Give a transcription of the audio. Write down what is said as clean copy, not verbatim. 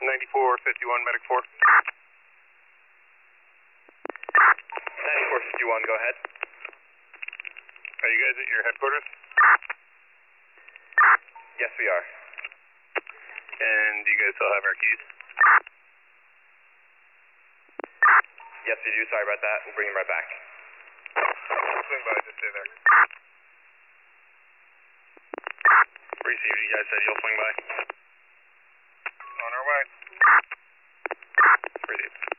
9451, medic 4. 9451, go ahead. Are you guys at your headquarters? Yes, we are. And do you guys still have our keys? Yes, we do. Sorry about that. We'll bring him right back. Swing by, just stay there. Received, you guys said you'll swing by? On our way. Received.